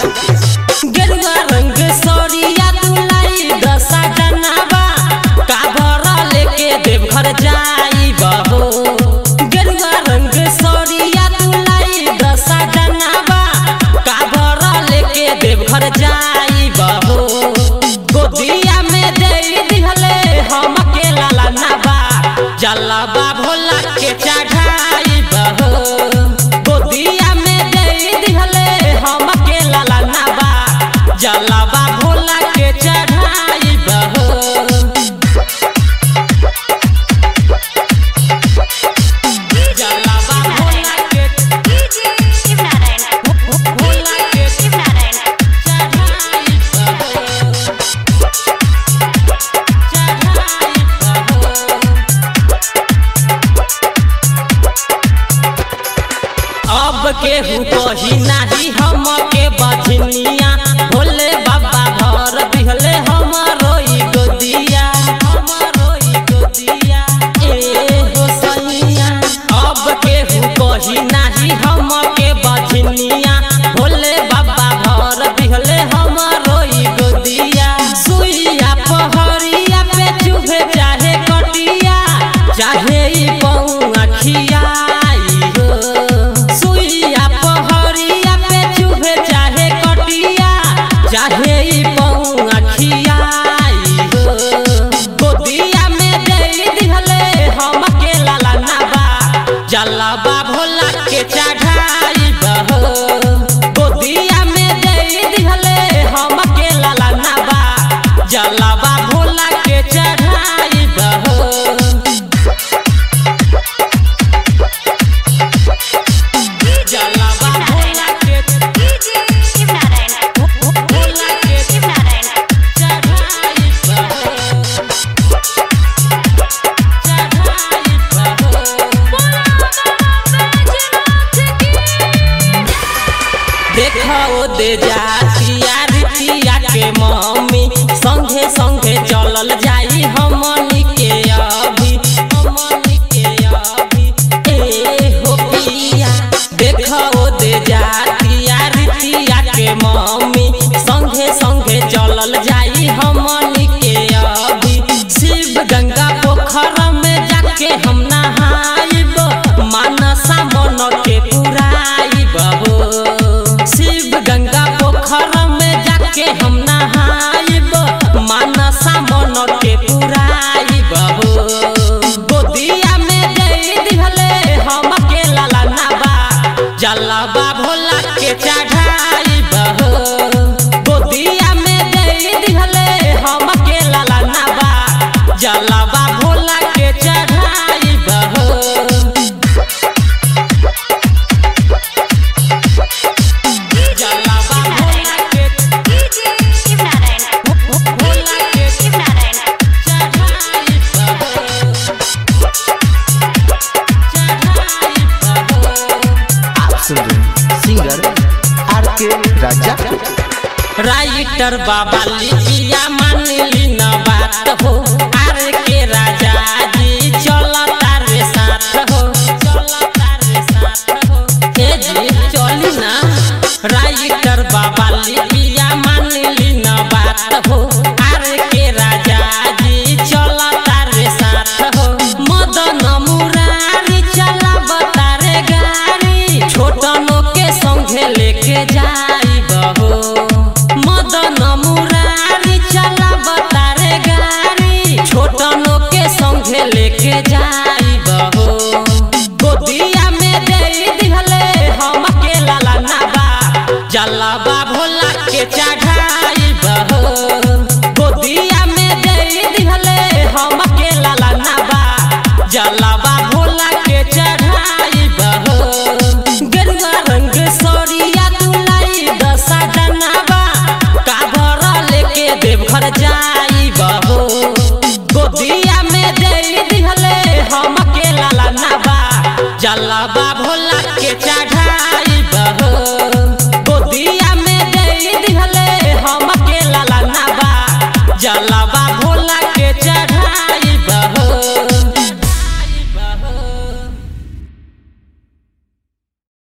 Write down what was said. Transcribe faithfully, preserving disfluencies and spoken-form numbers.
गेरुआ रंग सरिया तुलाई दशा जनाबा काबर लेके देवघर जाई बहो। गेरुआ रंग सरिया तुलाई दशा जनाबा काबर लेके देवघर जाई बहो। गोदिया में दे दिहले हम के लाला नाबा जलाबा भोला के चढ़ाई बहो। गोदिया में दे दिहले हम के लाला नाबा जलाबा भोला के चढ़ाई बहो। जलाबा भोला के शिव नारायण भोला के शिव नारायण चढ़ाई बहो। चढ़ाई बहो। अब केहू कही नाही हम के बजनिया भोले बाबा भर दिहले हमरो ई गोदिया हमरो ई गोदिया ए हो सैया। अब केहू कही नाही हम के बजनिया भोले बाबा भर दिहले हमरो ई गोदिया। सुइया पहरिया पे चुभे चाहे कटिया चाहे ई पौआ खियाई हो। सुइया पहरिया पे चुभे चाहे कटिया चाहे ई पौआ खियाई हो। गोदिया में दे दिहले हम के लाला नाबा जलाबा भोला के चढ़ाई बहो। गोदिया में दे दिहले हम के लाला नाबा जलाबा भोला के चढ़ाई बहो। जलाबा भोला के शिव नारायण भोला के शिव नारायण चढ़ाई बहो। चढ़ाई बहो। देखो दे जातिया रितिया के मम्मी संगे संगे चलल जाई हमनी के अभी हमनी के अभी ए हो पिया। देखो दे जातिया रितिया के मम्मी संगे संगे चलल जाई हमनी के अभी। शिव गंगा पोखर में जाके हम नहाइब मानसा मन के पुराइब हो। शिव गंगा पोखर में जाके हम नहाइब मानसा मन के पुराइब हो। गोदिया में दे दिहले हम के लाला नाबा जलाबा भोला के चढ़ाई बहो। गोदिया में दे दिहले हम के लाला नाबा जलाबा भोला के चढ़ाई बहो। जलाबा भोला के शिव नारायण भोला के शिव नारायण चढ़ाई बहो। चढ़ाई बहो। आप सुन रहे हैं सिंगर आर के राजा को। राइटर बाबा लिखिया मानली न बात हो। आर के राजा जी चल तारे साथ हो चल तारे साथ हो ए जी चली ना। राइटर बाबा लिखिया मानली न बात हो। आर के राजा जी चल तारे साथ हो। मदन मुरारी चलाब तारे गाड़ी छोटनो के संगे लेके जाई बहो। मदन मुरारी चलाब तारे गाड़ी छोटनो के संगे लेके जाई बहो। गोदिया में दे दिहले हम के लाला नाबा जलाबा भोला के चढ़ाई बहो। गोदिया में दे दिहले हम के लाला नाबा जलाबा भोला के चढ़ाई बहो। गेरुआ रंग सरिया तुलाई दशा जनाबा काबर लेके देवघर जाई बहो। गोदिया में दे दिहले हम के लाला नाबा जलाबा भोला के चढ़ाई